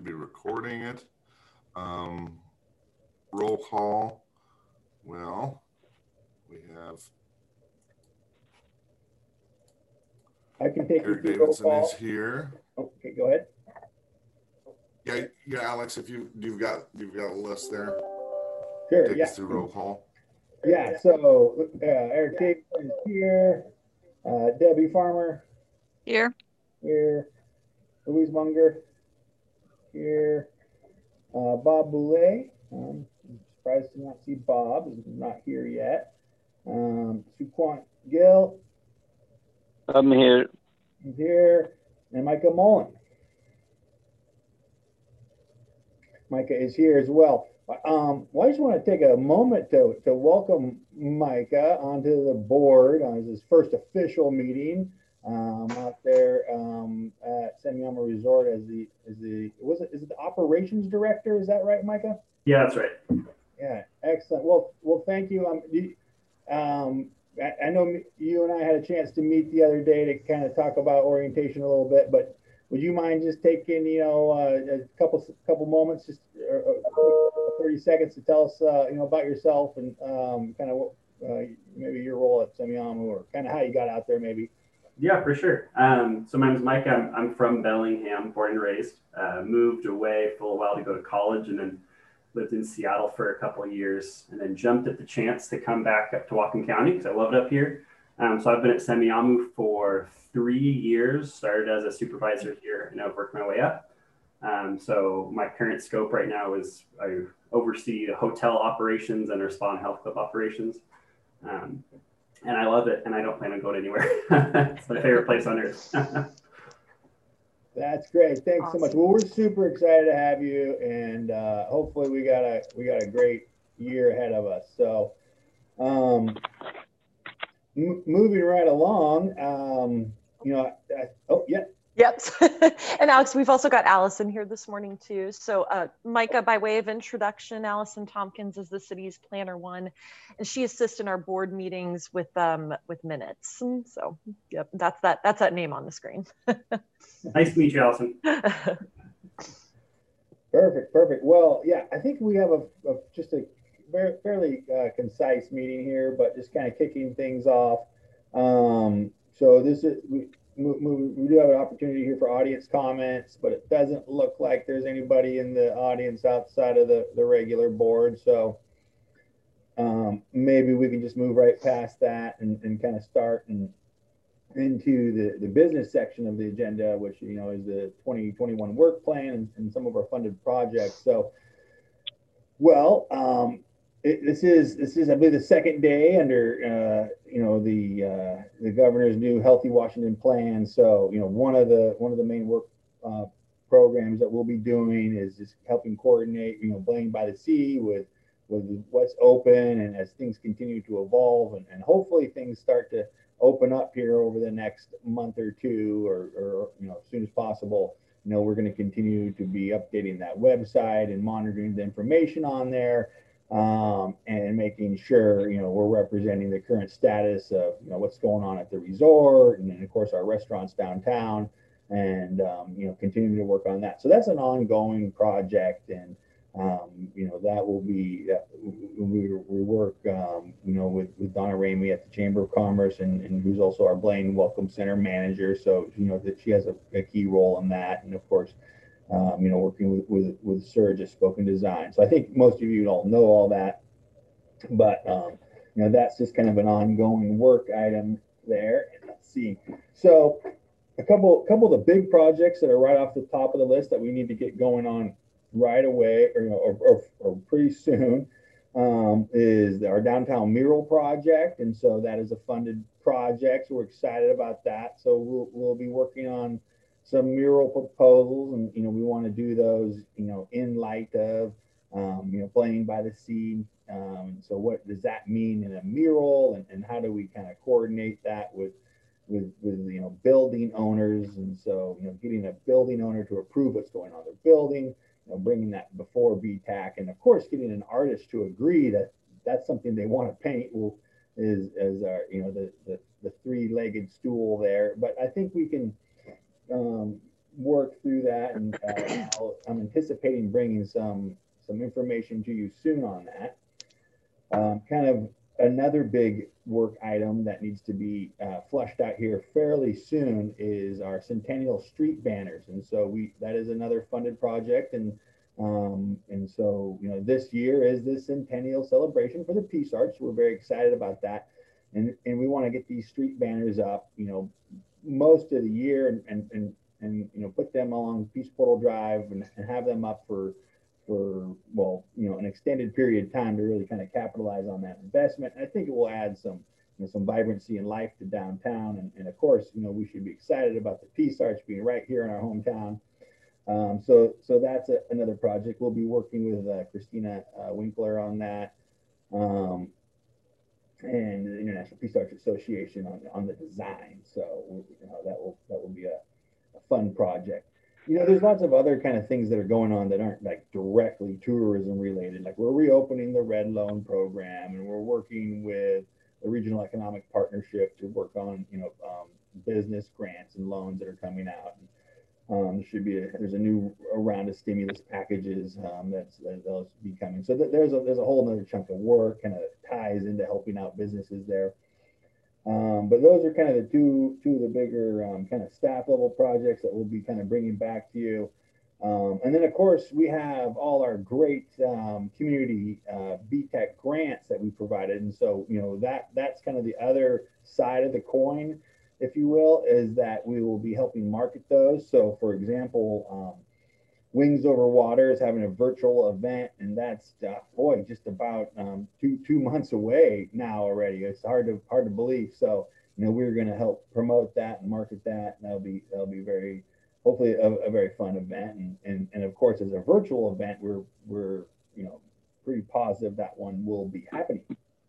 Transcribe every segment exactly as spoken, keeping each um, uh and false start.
be recording it. Um, roll call. Well, we have I can take Eric you through roll Davidson call. is here. Okay, go ahead. Yeah, yeah, Alex, if you you've got you've got a list there. Sure. Take Yeah. us through roll call. Yeah. So uh, Eric Davidson is here. Uh, Debbie Farmer Here. here. Louise Munger here. Uh, Bob Boulay. Um, I'm surprised to not see Bob. He's not here yet. Um, Suquant Gill. I'm here. He's here. And Micah Mullen. Micah is here as well. Um, well, I just want to take a moment to, to welcome Micah onto the board on his first official meeting um, out there um, at Semiyama Resort as the as the was it is it the operations director? Is that right, Micah? Yeah, that's right. Yeah, excellent. Well, well, thank you. Um, you, um, I, I know you and I had a chance to meet the other day to kind of talk about orientation a little bit, but would you mind just taking, you know, uh, a couple couple moments, just uh, thirty seconds to tell us, uh, you know, about yourself and um, kind of what, uh, maybe your role at Semiyama or kind of how you got out there, maybe. Yeah, for sure. Um, so my name's Mike. I'm, I'm from Bellingham, born and raised. Uh, moved away for a while to go to college, and then lived in Seattle for a couple of years, and then jumped at the chance to come back up to Whatcom County because I love it up here. Um, so I've been at Semiahmoo for three years, started as a supervisor here, and I've worked my way up. Um, so my current scope right now is I oversee the hotel operations and our spa and health club operations. Um, and I love it, and I don't plan on going anywhere. It's my favorite place on earth. That's great. Thanks Awesome. so much. Well, we're super excited to have you, and uh, hopefully we got a we got a great year ahead of us. So, um, m- moving right along, um, you know, I, oh yeah. Yep. And Alex, we've also got Allison here this morning too. So uh, Micah, by way of introduction, Allison Tompkins is the city's planner one, and she assists in our board meetings with um with minutes. So yep, that's that that's that name on the screen. Nice to meet you, Allison. Perfect, perfect. Well, yeah, I think we have a, a just a very fairly uh, concise meeting here, but just kind of kicking things off. Um, so this is we, we, we do have an opportunity here for audience comments, but it doesn't look like there's anybody in the audience outside of the the regular board. So um, maybe we can just move right past that and, and kind of start and into the, the business section of the agenda, which, you know, is the twenty twenty-one work plan and, and some of our funded projects. So, well, um, it, this is, this is, I believe, the second day under, uh, you know, the, uh, the governor's new Healthy Washington plan. So, you know, one of the, one of the main work, uh, programs that we'll be doing is just helping coordinate, you know, Blaine by the Sea with, with what's open, and as things continue to evolve, and, and hopefully things start to open up here over the next month or two, or, or you know, as soon as possible. You know, we're going to continue to be updating that website and monitoring the information on there, um, and making sure, you know, we're representing the current status of, you know, what's going on at the resort, and then of course our restaurants downtown, and um, you know, continuing to work on that. So that's an ongoing project, and Um, you know, that will be, uh, we, we work, um, you know, with, with Donna Ramey at the Chamber of Commerce, and, and who's also our Blaine Welcome Center manager. So, you know, that she has a, a key role in that. And of course, um, you know, working with, with, with Serge at Spoken Design. So I think most of you don't know all that, but, um, you know, that's just kind of an ongoing work item there. And let's see. So a couple, couple of the big projects that are right off the top of the list that we need to get going on right away, or, you know, or, or, or pretty soon, um, is our downtown mural project. And so that is a funded project. So we're excited about that. So we'll, we'll be working on some mural proposals, and, you know, we want to do those, you know, in light of, um, you know, Blaine by the Sea. Um, so what does that mean in a mural, and, and how do we kind of coordinate that with, with, with, you know, building owners? And so, you know, getting a building owner to approve what's going on in their building, you know, bringing that before B TAC, and of course getting an artist to agree that that's something they want to paint will is as our, you know, the the, the three-legged stool there. But I think we can um, work through that, and uh, I'll, I'm anticipating bringing some some information to you soon on that. Um, kind of another big work item that needs to be uh, flushed out here fairly soon is our Centennial Street banners, and so we that is another funded project, and um, and so you know this year is the Centennial celebration for the Peace Arch. We're very excited about that, and and we want to get these street banners up, you know, most of the year, and and and, and you know put them along Peace Portal Drive and, and have them up for for, well, you know, an extended period of time to really kind of capitalize on that investment. And I think it will add some, you know, some vibrancy and life to downtown. And, and of course, you know, we should be excited about the Peace Arch being right here in our hometown. Um, so, so that's a, another project. We'll be working with uh, Christina uh, Winkler on that, um, and the International Peace Arch Association on on the design. So, you know, that will that will be a, a fun project. You know, there's lots of other kind of things that are going on that aren't like directly tourism related. Like we're reopening the Red Loan program, and we're working with the Regional Economic Partnership to work on, you know, um, business grants and loans that are coming out. Um, there should be a, there's a new round of stimulus packages um, that's that'll be coming. So th there's a there's a whole other chunk of work kind of ties into helping out businesses there. Um, but those are kind of the two two of the bigger um, kind of staff level projects that we'll be kind of bringing back to you. Um, and then of course we have all our great um, community uh, B TEC grants that we provided, and so you know that that's kind of the other side of the coin, if you will, is that we will be helping market those. So for example, um, Wings Over Water is having a virtual event, and that's uh, boy, just about um, two two months away now already. It's hard to hard to believe. So you know we're going to help promote that and market that, and that'll be that'll be very hopefully a, a very fun event. And, and and of course, as a virtual event, we're we're you know pretty positive that one will be happening.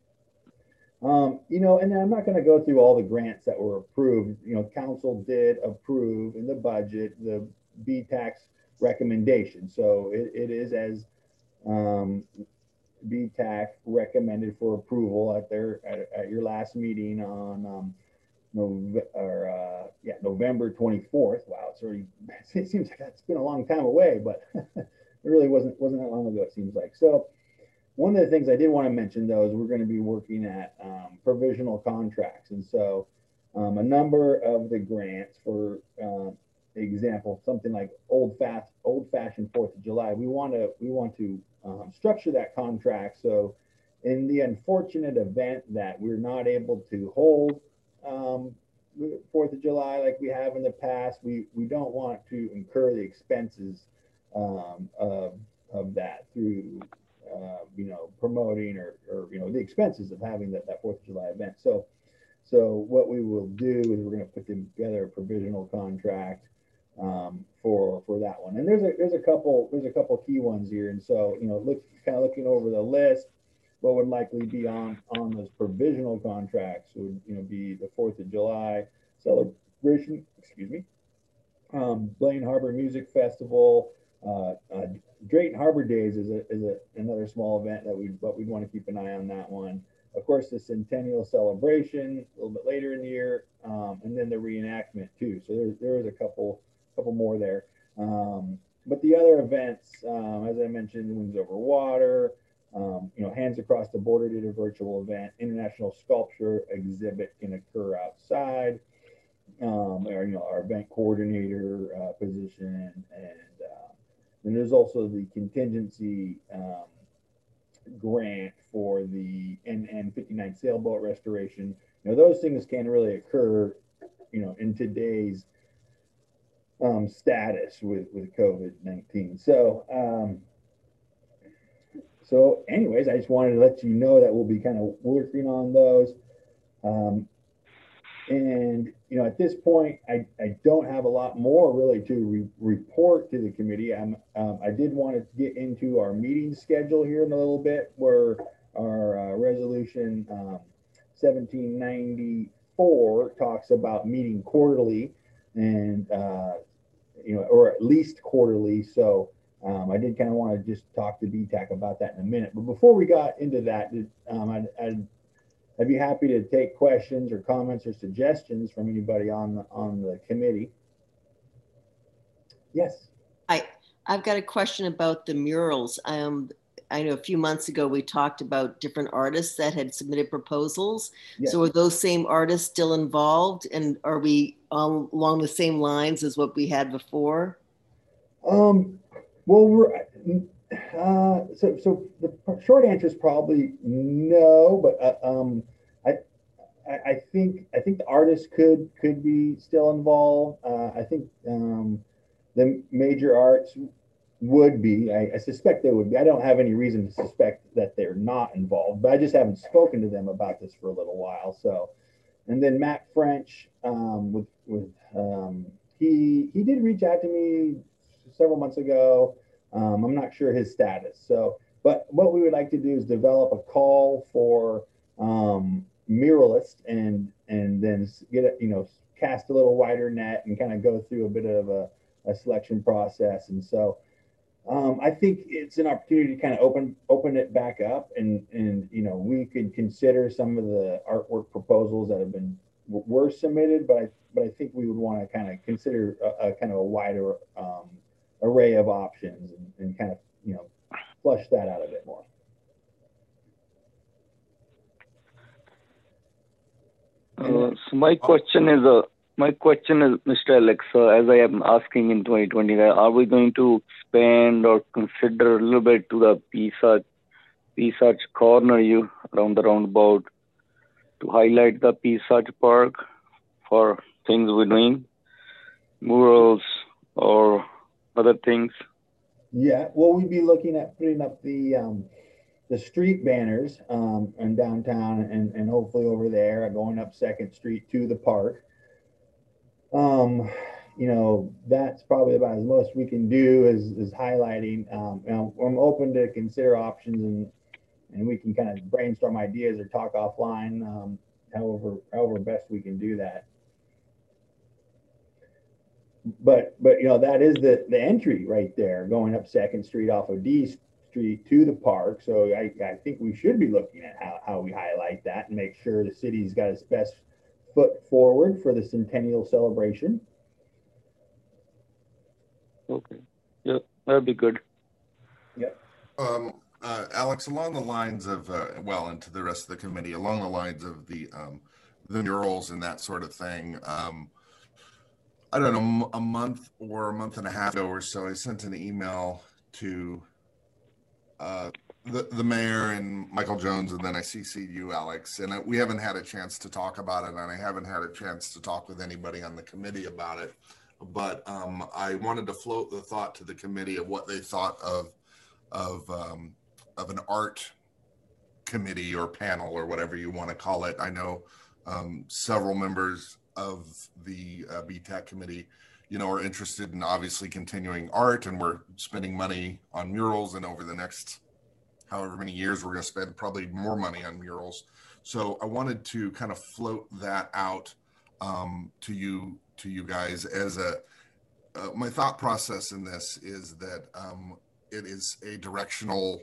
Um, you know, and I'm not going to go through all the grants that were approved. You know, council did approve in the budget the B TAX recommendation. So it, it is as um, B TAC recommended for approval at their at, at your last meeting on um, November or uh, yeah November twenty-fourth. Wow, it's already it seems like it's been a long time away, but it really wasn't wasn't that long ago. It seems like. So one of the things I did want to mention though is we're going to be working at um, provisional contracts, and so um, a number of the grants for um, example, something like old fast, old fashioned Fourth of July. We want to we want to um, structure that contract so, in the unfortunate event that we're not able to hold um, Fourth of July like we have in the past, we we don't want to incur the expenses um, of of that through uh, you know promoting or or you know the expenses of having that that Fourth of July event. So. So what we will do is we're going to put together a provisional contract um, for for that one. And there's a there's a couple there's a couple key ones here. And so you know, look kind of looking over the list, what would likely be on on those provisional contracts would you know be the Fourth of July celebration. Excuse me, um, Blaine Harbor Music Festival. Uh, uh, Drayton Harbor Days is a is a another small event that we but we'd want to keep an eye on that one. Of course, the Centennial Celebration a little bit later in the year, um, and then the reenactment too. So there, there is a couple, couple more there. Um, but the other events, um, as I mentioned, Wings Over Water, um, you know, Hands Across the Border did a virtual event. International Sculpture exhibit can occur outside. Um, or you know, our event coordinator uh, position, and uh, then there's also the contingency. Um, grant for the N N fifty-nine sailboat restoration. You know, those things can really occur, you know, in today's um, status with, with COVID nineteen. So, um, so anyways, I just wanted to let you know that we'll be kind of working on those. Um, and, you know, at this point, I, I don't have a lot more really to re report to the committee. I'm, um, I did want to get into our meeting schedule here in a little bit, where our uh, resolution um, seventeen ninety-four talks about meeting quarterly and, uh, you know, or at least quarterly. So um, I did kind of want to just talk to B TAC about that in a minute. But before we got into that, um, I'd, I'd I'd be happy to take questions or comments or suggestions from anybody on the, on the committee. Yes. I, I've got a question about the murals. Um, I know a few months ago we talked about different artists that had submitted proposals. Yes. So are those same artists still involved, and are we um, along the same lines as what we had before? Um, well, we're, uh, so, so the short answer is probably no, but, uh, um, I, I, I think, I think the artists could, could be still involved. Uh, I think, um, the major arts would be, I, I suspect they would be. I don't have any reason to suspect that they're not involved, but I just haven't spoken to them about this for a little while. So, and then Matt French, um, with, with, um, he, he did reach out to me several months ago. Um, I'm not sure his status. So, but what we would like to do is develop a call for um, muralists and and then get a, you know, cast a little wider net and kind of go through a bit of a, a selection process. And so um, I think it's an opportunity to kind of open open it back up, and and you know, we could consider some of the artwork proposals that have been were submitted, but I but I think we would want to kind of consider a, a kind of a wider um, array of options, and, and kind of, you know, flush that out a bit more. Uh, so my question is, uh, my question is, Mister Alex, uh, as I am asking in twenty twenty, are we going to expand or consider a little bit to the Peace Arch, Peace Arch corner you around the roundabout to highlight the Peace Arch Park for things we're doing, murals or other things? Yeah, well, we'd be looking at putting up the um, the street banners um, in downtown, and, and hopefully over there, going up Second Street to the park. Um, you know, that's probably about as most we can do is, is highlighting. Um, you know, I'm open to consider options, and and we can kind of brainstorm ideas or talk offline, um, however however best we can do that. But but you know, that is the the entry right there, going up Second Street off of D Street to the park. So I, I think we should be looking at how, how we highlight that and make sure the city's got its best foot forward for the centennial celebration. Okay, yeah, that'd be good. Yep. Um, uh, Alex, along the lines of, uh, well, and to the rest of the committee, along the lines of the um, the murals and that sort of thing. Um, I don't know, a month or a month and a half ago or so, I sent an email to uh, the the mayor and Michael Jones, and then I C C'd you, Alex. And I, we haven't had a chance to talk about it, and I haven't had a chance to talk with anybody on the committee about it. But um, I wanted to float the thought to the committee of what they thought of of um, of an art committee or panel or whatever you want to call it. I know um, several members of the uh, B TAC committee, you know, are interested in obviously continuing art, and we're spending money on murals, and over the next however many years we're going to spend probably more money on murals. So I wanted to kind of float that out um, to you to you guys as a uh, my thought process in this is that um, it is a directional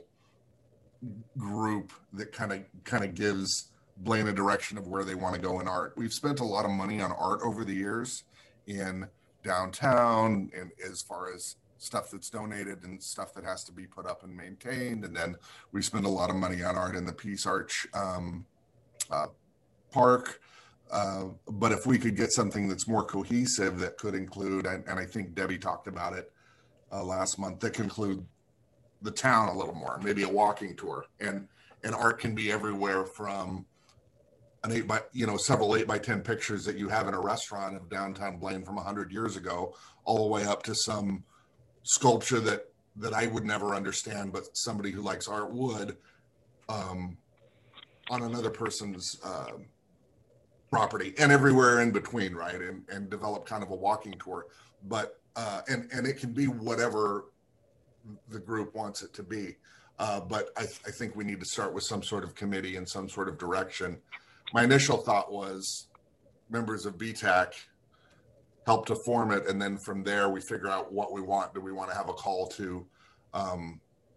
group that kind of kind of gives Blaine a direction of where they want to go in art. We've spent a lot of money on art over the years in downtown, and as far as stuff that's donated and stuff that has to be put up and maintained. And then we spend a lot of money on art in the Peace Arch um, uh, Park. Uh, but if we could get something that's more cohesive that could include, and, and I think Debbie talked about it uh, last month, that could include the town a little more, maybe a walking tour. And and art can be everywhere from an eight by, you know, several eight by ten pictures that you have in a restaurant of downtown Blaine from a hundred years ago, all the way up to some sculpture that that I would never understand, but somebody who likes art would, um, on another person's uh, property, and everywhere in between, right? And and develop kind of a walking tour. But uh, and and it can be whatever the group wants it to be. Uh, but I, th- I think we need to start with some sort of committee and some sort of direction. My initial thought was members of B TAC help to form it, and then from there we figure out what we want. Do we want to have a call to um,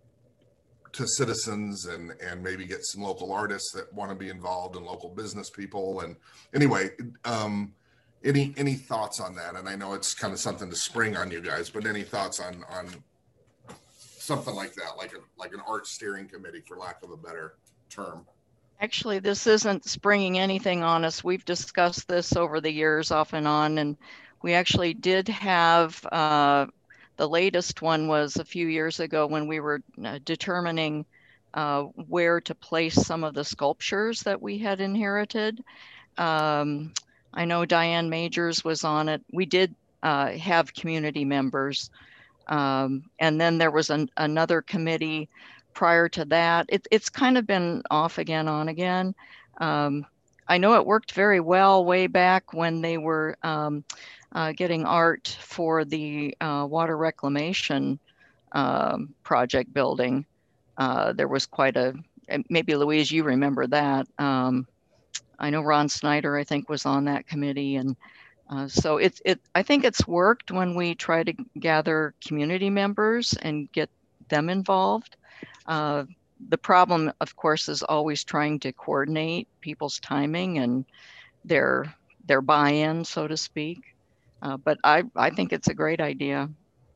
to citizens, and and maybe get some local artists that want to be involved, and local business people? And anyway, um, any any thoughts on that? And I know it's kind of something to spring on you guys, but any thoughts on on something like that, like a like an art steering committee, for lack of a better term? Actually, this isn't springing anything on us. We've discussed this over the years off and on, and we actually did have, uh, the latest one was a few years ago when we were uh, determining uh, where to place some of the sculptures that we had inherited. Um, I know Diane Majors was on it. We did uh, have community members. Um, and then there was an, another committee prior to that. It, it's kind of been off again, on again. Um, I know it worked very well way back when they were um, uh, getting art for the uh, water reclamation um, project building. Uh, there was quite a, maybe Louise, you remember that. Um, I know Ron Snyder, I think, was on that committee, and uh, so it's it. I think it's worked when we try to gather community members and get them involved. Uh, the problem, of course, is always trying to coordinate people's timing and their their buy-in, so to speak. Uh, but I I think it's a great idea.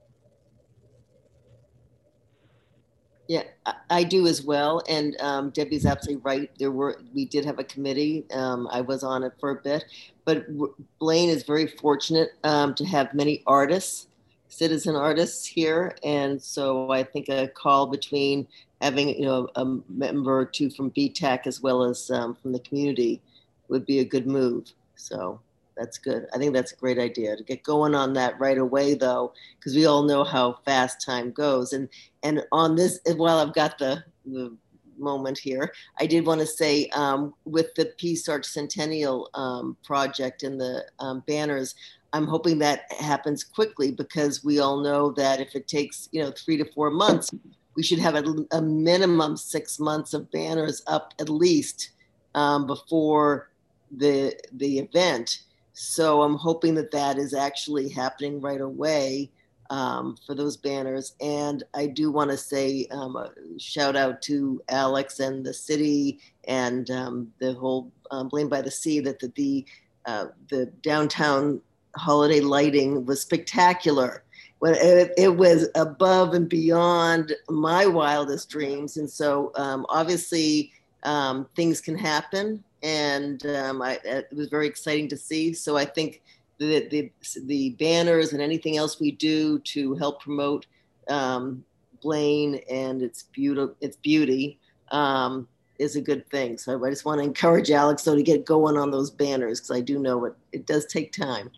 Yeah, I, I do as well. And um, Debbie's absolutely right. There were, we did have a committee. Um, I was on it for a bit, but Blaine is very fortunate um, to have many artists, citizen artists here. And so I think a call between having, you know, a member or two from B TAC as well as um, from the community would be a good move. So that's good. I think that's a great idea to get going on that right away, though, because we all know how fast time goes. And and on this, while I've got the, the moment here, I did want to say um, with the Peace Arch Centennial um, project and the um, banners, I'm hoping that happens quickly, because we all know that if it takes, you know, three to four months, we should have a, a minimum six months of banners up at least um, before the the event. So I'm hoping that that is actually happening right away um, for those banners. And I do want to say um, a shout out to Alex and the city and um, the whole um, Blaine by the Sea, that the, the, uh, the downtown holiday lighting was spectacular. When it, it was above and beyond my wildest dreams. And so um, obviously um, things can happen. And um, I, it was very exciting to see. So I think the, the, the banners and anything else we do to help promote um, Blaine and its beauty, its beauty um, is a good thing. So I just want to encourage Alex, though, to get going on those banners, because I do know it, it does take time.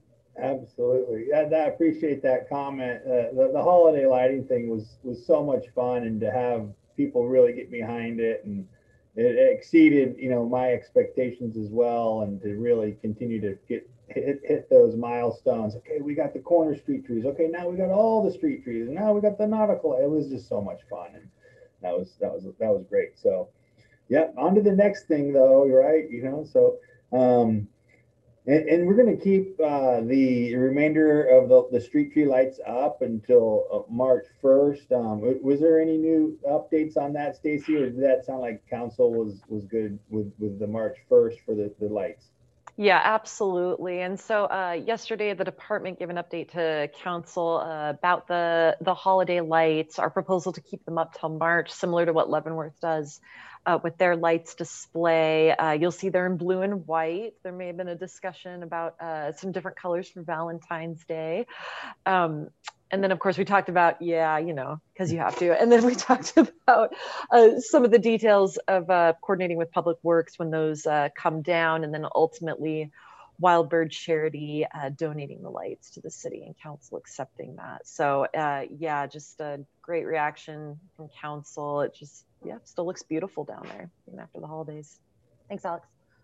Absolutely. I, I appreciate that comment. Uh, the, the holiday lighting thing was, was so much fun, and to have people really get behind it, and it exceeded, you know, my expectations as well, and to really continue to get hit, hit those milestones. Okay, we got the corner street trees. Okay, now we got all the street trees, and now we got the nautical. It was just so much fun, and that was that was that was great. So, yeah, on to the next thing, though. Right, you know, so. Um, And, and we're going to keep uh, the remainder of the, the street tree lights up until uh, March first. Um, was there any new updates on that, Stacy, or did that sound like council was was good with, with the March first for the, the lights? Yeah, absolutely. And so uh, yesterday, the department gave an update to council uh, about the, the holiday lights, our proposal to keep them up till March, similar to what Leavenworth does uh, with their lights display. Uh, you'll see they're in blue and white. There may have been a discussion about uh, some different colors for Valentine's Day. Um, And then, of course, we talked about, yeah, you know, because you have to. And then we talked about uh, some of the details of uh, coordinating with Public Works when those uh, come down. And then ultimately, Wild Bird Charity uh, donating the lights to the city and council accepting that. So, uh, yeah, just a great reaction from council. It just, yeah, still looks beautiful down there, even after the holidays. Thanks, Alex.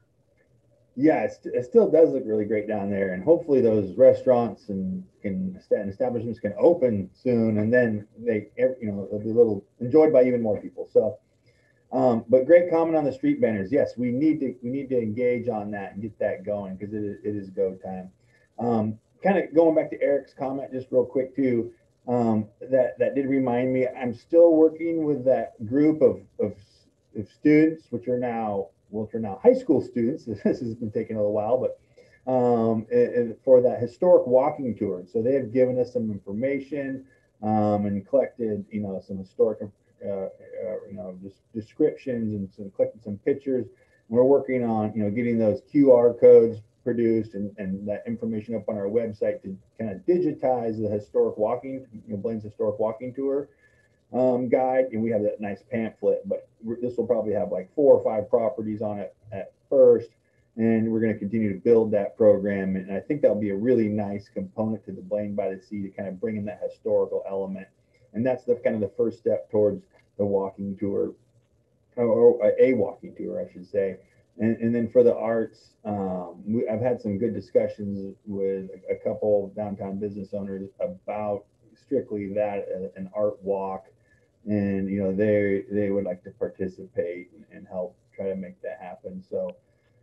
Yeah, it, it still does look really great down there, and hopefully those restaurants and, and establishments can open soon, and then they, you know, they'll be a little enjoyed by even more people. So, um, but great comment on the street banners. Yes, we need to we need to engage on that and get that going, because it is, it is go time. Um, kind of going back to Eric's comment just real quick too. Um, that that did remind me. I'm still working with that group of of, of students, which are now. Well, for now, high school students. This has been taking a little while, but um, and, and for that historic walking tour. So they have given us some information um, and collected, you know, some historic, uh, uh, you know, just descriptions and some collected some pictures. We're working on, you know, getting those Q R codes produced and, and that information up on our website to kind of digitize the historic walking, you know, Blaine's historic walking tour um, guide. And we have that nice pamphlet, but this will probably have like four or five properties on it at first. And we're going to continue to build that program. And I think that'll be a really nice component to the Blaine by the Sea to kind of bring in that historical element. And that's the kind of the first step towards the walking tour, or a walking tour, I should say. And, and then for the arts, um, we, I've had some good discussions with a, a couple of downtown business owners about strictly that, uh, an art walk. And, you know, they they would like to participate and, and help try to make that happen. So,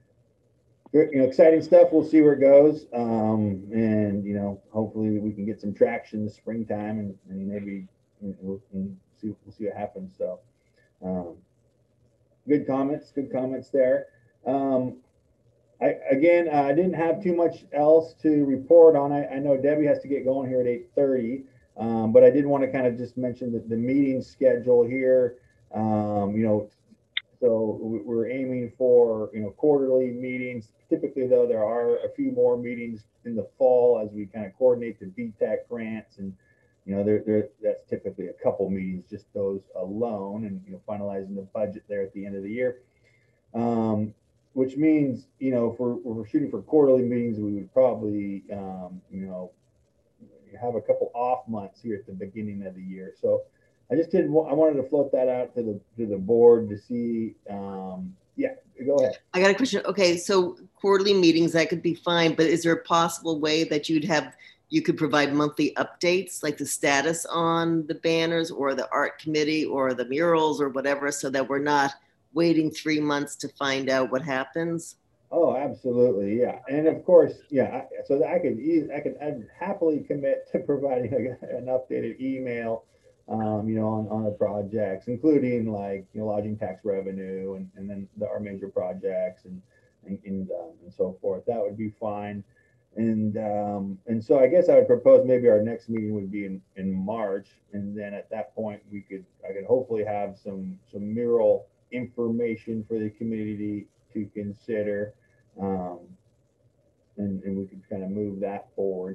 you know, exciting stuff. We'll see where it goes. Um, and, you know, hopefully we can get some traction this springtime and, and maybe we'll, we'll see, we'll see what happens. So, um, good comments, good comments there. Um, I, again, uh, I didn't have too much else to report on. I, I know Debbie has to get going here at eight thirty, um, but I did want to kind of just mention that the meeting schedule here, um, you know, so we're aiming for, you know, quarterly meetings. Typically, though, there are a few more meetings in the fall as we kind of coordinate the B TAC grants, and you know, there, there that's typically a couple meetings, just those alone, and you know, finalizing the budget there at the end of the year. Um, which means, you know, if we're, if we're shooting for quarterly meetings, we would probably, um, you know, have a couple off months here at the beginning of the year. So I just didn't. I wanted to float that out to the to the board to see. Um, yeah, go ahead. I got a question. Okay, so quarterly meetings, that could be fine, but is there a possible way that you'd have you could provide monthly updates, like the status on the banners or the art committee or the murals or whatever, so that we're not waiting three months to find out what happens? Oh, absolutely, yeah, and of course, yeah. I, so I could, I could, I'd happily commit to providing a, an updated email, um, you know, on, on the projects, including like, you know, lodging tax revenue and, and then the, our major projects and and and, um, and so forth. That would be fine. And um, and so I guess I would propose maybe our next meeting would be in, in March, and then at that point we could I could hopefully have some some mural information for the community to consider, um, and, and we could kind of move that forward.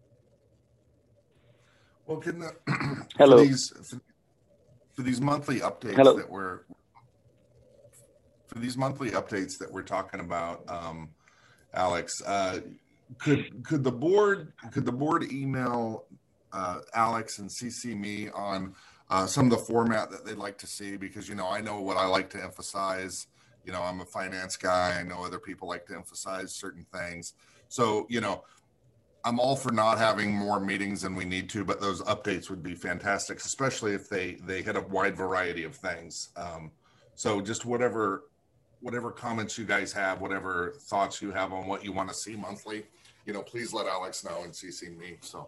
Well, can the, Hello. for these for, for these monthly updates Hello. that we're for these monthly updates that we're talking about, um, Alex, uh, could could the board could the board email uh, Alex and C C me on uh, some of the format that they'd like to see? Because, you know, I know what I like to emphasize. You know, I'm a finance guy. I know other people like to emphasize certain things. So, you know, I'm all for not having more meetings than we need to, but those updates would be fantastic, especially if they they hit a wide variety of things. Um, so just whatever whatever comments you guys have, whatever thoughts you have on what you want to see monthly, you know, please let Alex know and C C me. So.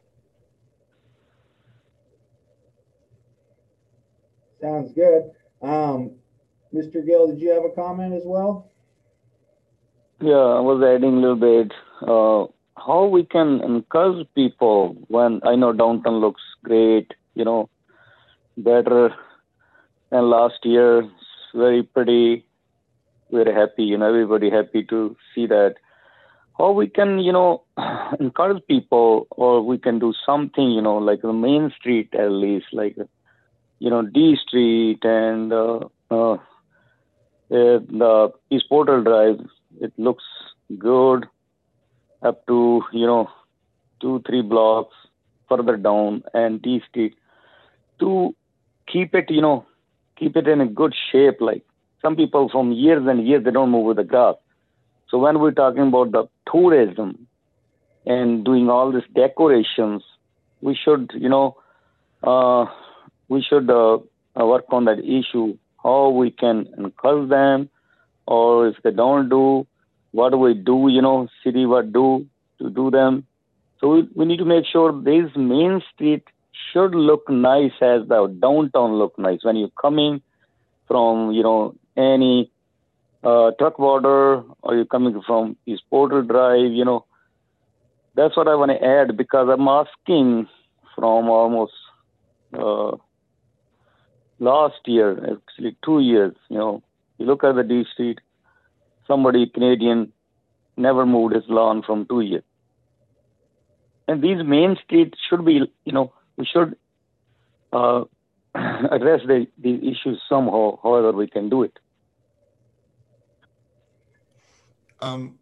Sounds good. Um, Mister Gill, did you have a comment as well? Yeah, I was adding a little bit. Uh, how we can encourage people when I know downtown looks great, you know, better than last year. It's very pretty. We're happy, you know, everybody happy to see that. How we can, you know, encourage people, or we can do something, you know, like the main street at least, like, you know, D Street and uh, uh, the East Portal Drive. It looks good up to, you know, two, three blocks further down, and D Street, to keep it, you know, keep it in a good shape. Like some people from years and years, they don't move with the grass. So when we're talking about the tourism and doing all these decorations, we should, you know, uh, we should uh, work on that issue, how we can encourage them, or if they don't do, what do we do, you know, city what do to do them. So we, we need to make sure this main street should look nice as the downtown look nice. When you're coming from, you know, any uh, Truck Border? Are you coming from East Porter Drive? You know, that's what I want to add because I'm asking from almost uh, last year, actually two years. You know, you look at the D Street, somebody Canadian never moved his lawn from two years. And these main streets should be, you know, we should uh, address the, these issues somehow, however we can do it. Um,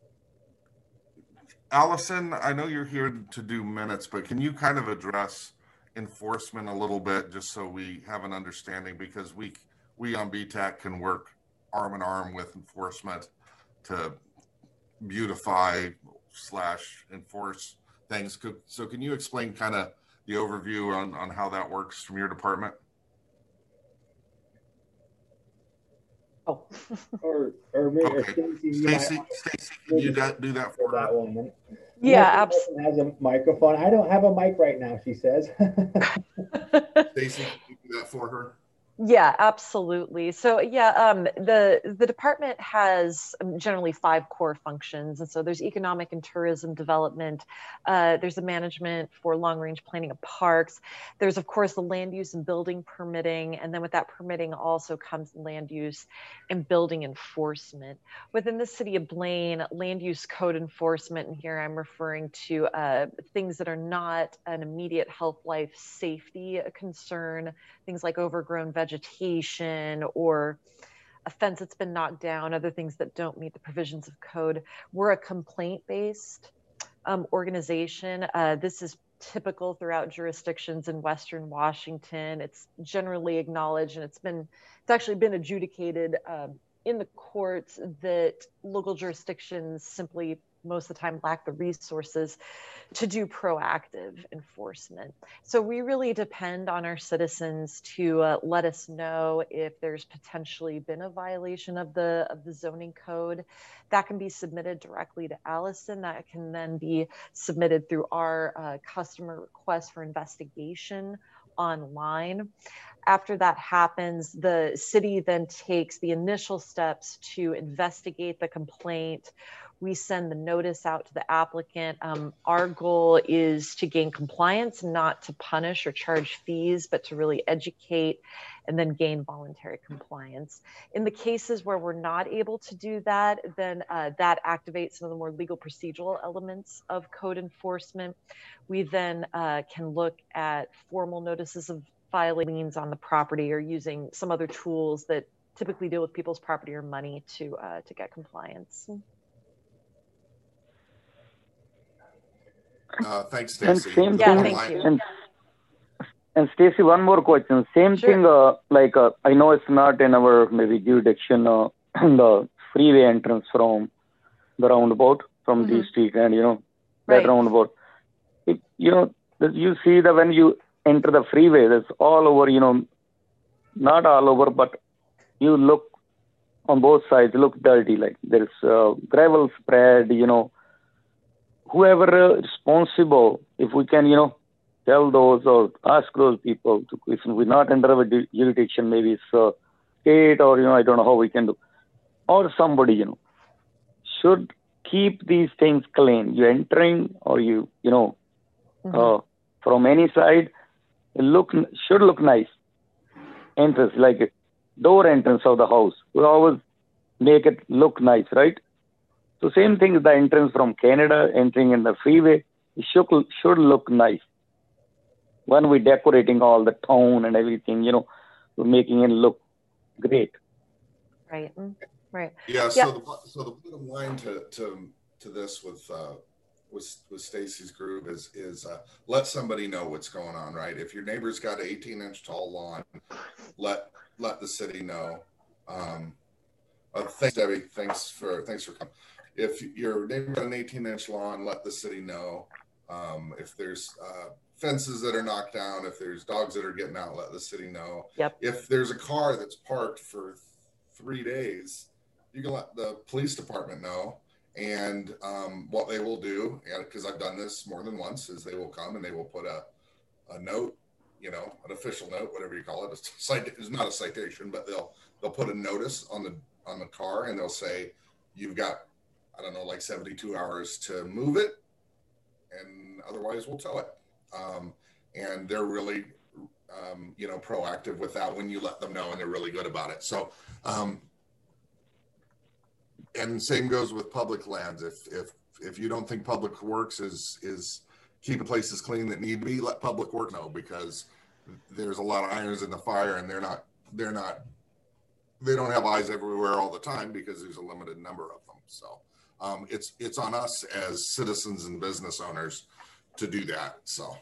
Allison, I know you're here to do minutes, but can you kind of address enforcement a little bit, just so we have an understanding? Because we we on B TAC can work arm in arm with enforcement to beautify slash enforce things. So can you explain kind of the overview on, on how that works from your department? Oh. Or, or maybe Okay. Stacy, Stacy, Stacy, can you do that for that her? one? Yeah, absolutely. Has a microphone. I don't have a mic right now, she says. Stacy, can you do that for her? Yeah, absolutely. So yeah, um, the the department has generally five core functions, and so there's economic and tourism development. Uh, there's the management for long-range planning of parks. There's of course the land use and building permitting, and then with that permitting also comes land use and building enforcement. Within the city of Blaine, land use code enforcement, and here I'm referring to uh, things that are not an immediate health, life, safety concern, things like overgrown vegetation or a fence that's been knocked down, other things that don't meet the provisions of code. We're a complaint-based um, organization. Uh, this is typical throughout jurisdictions in Western Washington. It's generally acknowledged, and it's been, it's actually been adjudicated um, in the courts that local jurisdictions simply most of the time lack the resources to do proactive enforcement. So we really depend on our citizens to uh, let us know if there's potentially been a violation of the of the zoning code. That can be submitted directly to Allison. That can then be submitted through our uh, customer request for investigation online. After that happens, the city then takes the initial steps to investigate the complaint. We send the notice out to the applicant. Um, our goal is to gain compliance, not to punish or charge fees, but to really educate and then gain voluntary compliance. In the cases where we're not able to do that, then uh, that activates some of the more legal procedural elements of code enforcement. We then uh, can look at formal notices of filing liens on the property or using some other tools that typically deal with people's property or money to uh, to get compliance. Uh, thanks, And Stacy. same Yeah, thing. thank you. And, and Stacy, one more question. Same Sure. thing. Uh, like uh, I know it's not in our maybe jurisdiction. Uh, the freeway entrance from the roundabout from Mm-hmm. D Street, and you know that Right. roundabout. It, you know, you see that when you enter the freeway, that's all over. You know, not all over, but you look on both sides. Look dirty. Like there's uh, gravel spread. You know. Whoever uh, responsible, if we can, you know, tell those or ask those people to, if we're not under our jurisdiction, maybe it's uh, state or, you know, I don't know how we can do, or somebody, you know, should keep these things clean. You entering or you, you know, mm-hmm. uh, from any side, it look should look nice. Entrance, like a door entrance of the house. We always make it look nice, right? So same thing with the entrance from Canada, entering in the freeway, it should, should look nice. When we're decorating all the town and everything, you know, we're making it look great. Right, right. Yeah, yeah. so the so the bottom line to to, to this with uh, with, with Stacy's group is, is uh, let somebody know what's going on, right? If your neighbor's got an eighteen inch tall lawn, let let the city know. Um, uh, thanks, Debbie. Thanks for, thanks for coming. If your neighbor got an eighteen inch lawn, let the city know. Um, if there's uh, fences that are knocked down, if there's dogs that are getting out, let the city know. Yep. If there's a car that's parked for th- three days, you can let the police department know. And um, what they will do, because I've done this more than once, is they will come and they will put a, a note, you know, an official note, whatever you call it. It's, cite- it's not a citation, but they'll they'll put a notice on the on the car, and they'll say, you've got, I don't know, like seventy-two hours to move it, and otherwise we'll tow it. Um, and they're really, um, you know, proactive with that when you let them know, and they're really good about it. So, um, and same goes with public lands. If, if, if you don't think Public Works is, is keeping places clean that need to be, let Public Works know, because there's a lot of irons in the fire, and they're not, they're not, they don't have eyes everywhere all the time because there's a limited number of them. So um, it's, it's on us as citizens and business owners to do that. So.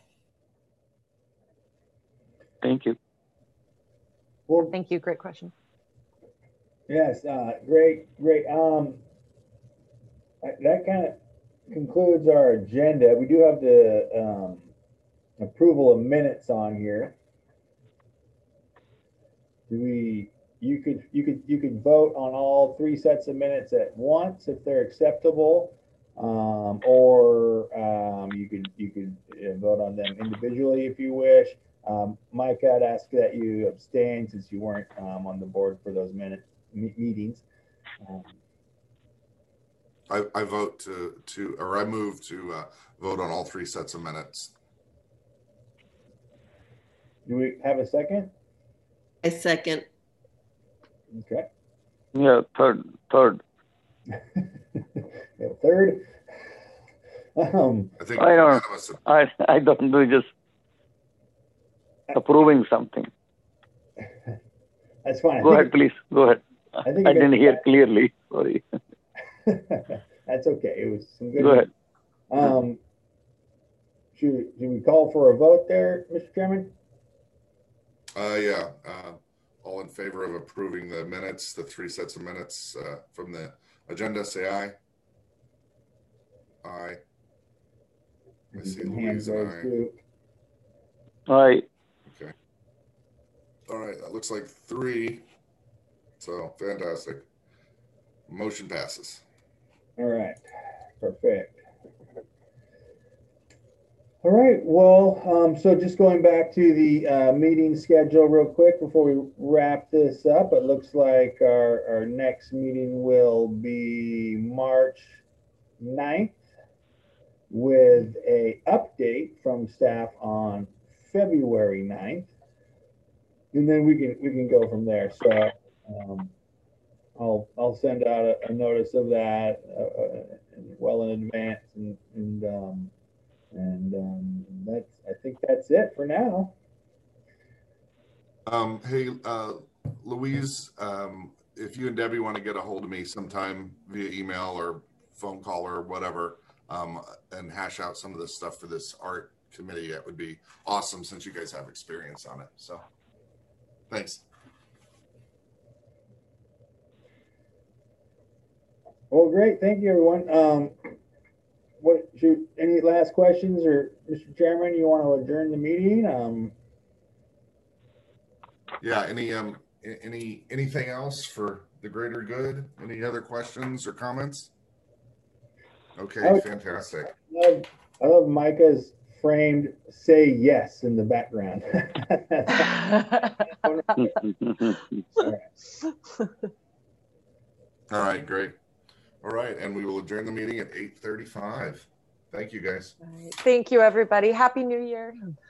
Thank you. Well, Thank you. Great question. yes, uh, great, great. Um, that kind of concludes our agenda. We do have the um, approval of minutes on here. Do we? You could, you could, you could vote on all three sets of minutes at once if they're acceptable, um, or um, you could, you could uh, vote on them individually if you wish. Um, Mike, I'd ask that you abstain since you weren't um, on the board for those minute me meetings. Um, I, I vote to, to, or I move to uh, vote on all three sets of minutes. do we have a second? I second. Okay. Yeah, third, third. A third. Um, I think I don't, unanimous. I, I don't do just approving something. that's fine. I Go think ahead, please. Go ahead. I I, think I if didn't it- hear clearly. Sorry. that's okay. It was some good. Go ahead. Um, should, should we call for a vote there, Mister Chairman? Uh, yeah. Uh, all in favor of approving the minutes, the three sets of minutes uh, from the agenda, say aye. Aye. I see Some Louise hands and raised I. too. I, Okay. All right. That looks like three. So fantastic. Motion passes. All right, perfect. All right, well, um, so just going back to the uh, meeting schedule real quick before we wrap this up, it looks like our, our next meeting will be March ninth with a update from staff on February ninth. And then we can we can go from there. So um, I'll I'll send out a, a notice of that uh, uh, well in advance, and and um, and um, that's I think that's it for now. Um, hey, uh, Louise, um, if you and Debbie want to get a hold of me sometime via email or phone call or whatever, um, and hash out some of this stuff for this art committee, it would be awesome since you guys have experience on it. So thanks. Well, great. Thank you, everyone. Um, what should any last questions, or Mister Chairman, you want to adjourn the meeting? Um, Yeah. Any um a- any anything else for the greater good? Any other questions or comments? Okay, I would- fantastic. I love, I love Micah's framed "say yes" in the background. All right, great. All right, and we will adjourn the meeting at eight thirty-five. Thank you, guys. All right. Thank you, everybody. Happy New Year.